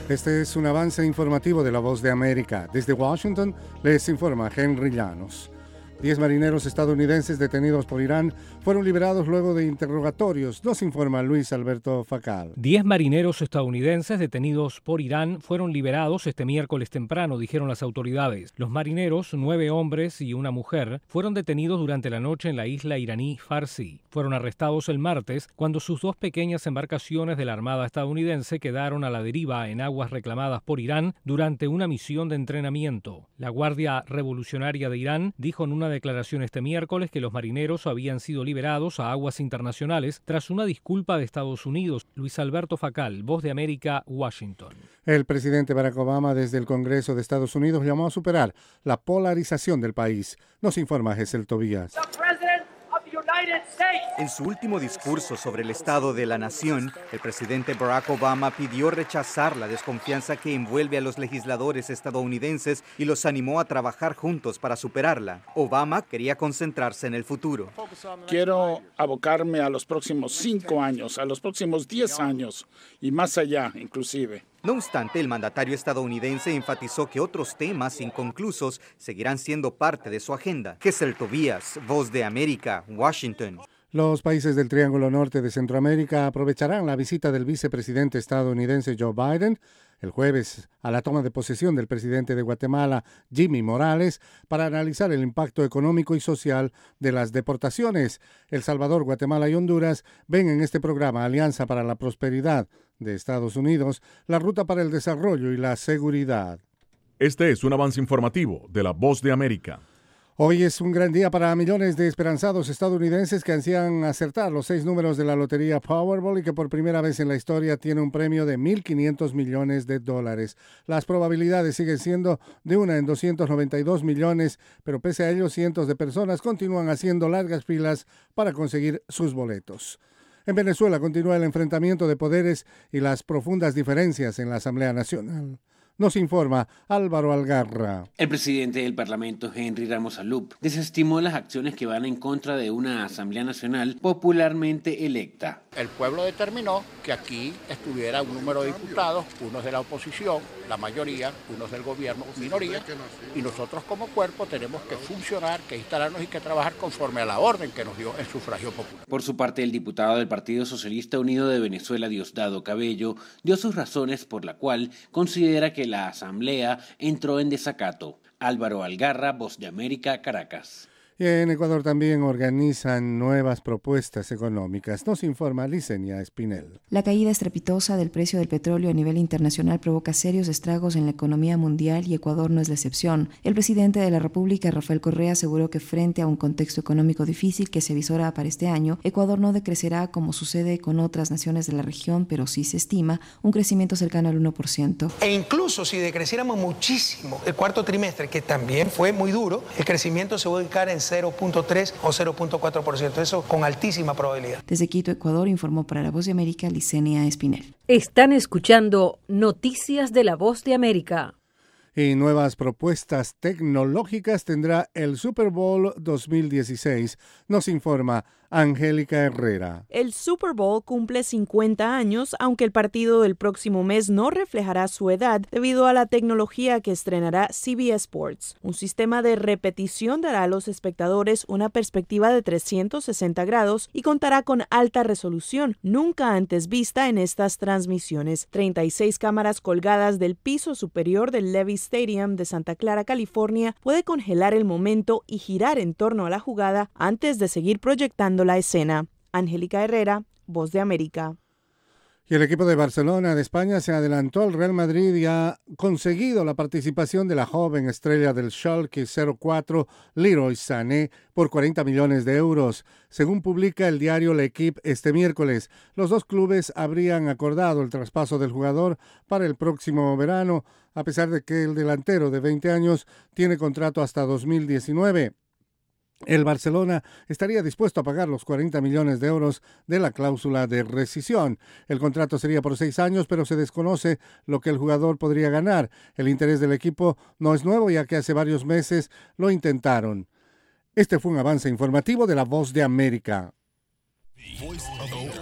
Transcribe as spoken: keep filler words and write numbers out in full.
Este es un avance informativo de La Voz de América. Desde Washington les informa Henry Llanos. Diez marineros estadounidenses detenidos por Irán fueron liberados luego de interrogatorios, nos informa Luis Alberto Facal. Diez marineros estadounidenses detenidos por Irán fueron liberados este miércoles temprano, dijeron las autoridades. Los marineros, nueve hombres y una mujer, fueron detenidos durante la noche en la isla iraní Farsi. Fueron arrestados el martes cuando sus dos pequeñas embarcaciones de la Armada estadounidense quedaron a la deriva en aguas reclamadas por Irán durante una misión de entrenamiento. La Guardia Revolucionaria de Irán dijo en una declaración este miércoles que los marineros habían sido liberados a aguas internacionales tras una disculpa de Estados Unidos. Luis Alberto Facal, Voz de América, Washington. El presidente Barack Obama desde el Congreso de Estados Unidos llamó a superar la polarización del país. Nos informa Gesel Tobías. En su último discurso sobre el estado de la nación, el presidente Barack Obama pidió rechazar la desconfianza que envuelve a los legisladores estadounidenses y los animó a trabajar juntos para superarla. Obama quería concentrarse en el futuro. Quiero abocarme a los próximos cinco años, a los próximos diez años y más allá, inclusive. No obstante, el mandatario estadounidense enfatizó que otros temas inconclusos seguirán siendo parte de su agenda. Gesel Tobías, Voz de América, Washington. Los países del Triángulo Norte de Centroamérica aprovecharán la visita del vicepresidente estadounidense Joe Biden el jueves a la toma de posesión del presidente de Guatemala, Jimmy Morales, para analizar el impacto económico y social de las deportaciones. El Salvador, Guatemala y Honduras ven en este programa Alianza para la Prosperidad de Estados Unidos la ruta para el desarrollo y la seguridad. Este es un avance informativo de La Voz de América. Hoy es un gran día para millones de esperanzados estadounidenses que ansían acertar los seis números de la lotería Powerball y que por primera vez en la historia tiene un premio de mil quinientos millones de dólares. Las probabilidades siguen siendo de una en doscientos noventa y dos millones, pero pese a ello cientos de personas continúan haciendo largas filas para conseguir sus boletos. En Venezuela continúa el enfrentamiento de poderes y las profundas diferencias en la Asamblea Nacional. Nos informa Álvaro Algarra. El presidente del Parlamento, Henry Ramos Alup, desestimó las acciones que van en contra de una Asamblea Nacional popularmente electa. El pueblo determinó que aquí estuviera un número de diputados, unos de la oposición, la mayoría, unos del gobierno, minoría, y nosotros como cuerpo tenemos que funcionar, que instalarnos y que trabajar conforme a la orden que nos dio el sufragio popular. Por su parte, el diputado del Partido Socialista Unido de Venezuela, Diosdado Cabello, dio sus razones por la cual considera que la Asamblea entró en desacato. Álvaro Algarra, Voz de América, Caracas. Y en Ecuador también organizan nuevas propuestas económicas. Nos informa Licenia Espinel. La caída estrepitosa del precio del petróleo a nivel internacional provoca serios estragos en la economía mundial y Ecuador no es la excepción. El presidente de la República, Rafael Correa, aseguró que frente a un contexto económico difícil que se avisora para este año, Ecuador no decrecerá como sucede con otras naciones de la región, pero sí se estima un crecimiento cercano al uno por ciento. E incluso si decreciéramos muchísimo el cuarto trimestre, que también fue muy duro, el crecimiento se va a ubicar en cero punto tres o cero punto cuatro por ciento, eso con altísima probabilidad. Desde Quito, Ecuador, informó para La Voz de América Licenia Espinel. Están escuchando Noticias de La Voz de América. Y nuevas propuestas tecnológicas tendrá el Super Bowl dos mil dieciséis, nos informa Angélica Herrera. El Super Bowl cumple cincuenta años, aunque el partido del próximo mes no reflejará su edad debido a la tecnología que estrenará C B S Sports. Un sistema de repetición dará a los espectadores una perspectiva de trescientos sesenta grados y contará con alta resolución, nunca antes vista en estas transmisiones. treinta y seis cámaras colgadas del piso superior del Levi's Stadium de Santa Clara, California, puede congelar el momento y girar en torno a la jugada antes de seguir proyectando la escena. Angélica Herrera, Voz de América. Y el equipo de Barcelona de España se adelantó al Real Madrid y ha conseguido la participación de la joven estrella del Schalke cero cuatro, Leroy Sané, por cuarenta millones de euros. Según publica el diario L'Equipe este miércoles, los dos clubes habrían acordado el traspaso del jugador para el próximo verano, a pesar de que el delantero de veinte años tiene contrato hasta dos mil diecinueve. El Barcelona estaría dispuesto a pagar los cuarenta millones de euros de la cláusula de rescisión. El contrato sería por seis años, pero se desconoce lo que el jugador podría ganar. El interés del equipo no es nuevo, ya que hace varios meses lo intentaron. Este fue un avance informativo de La Voz de América.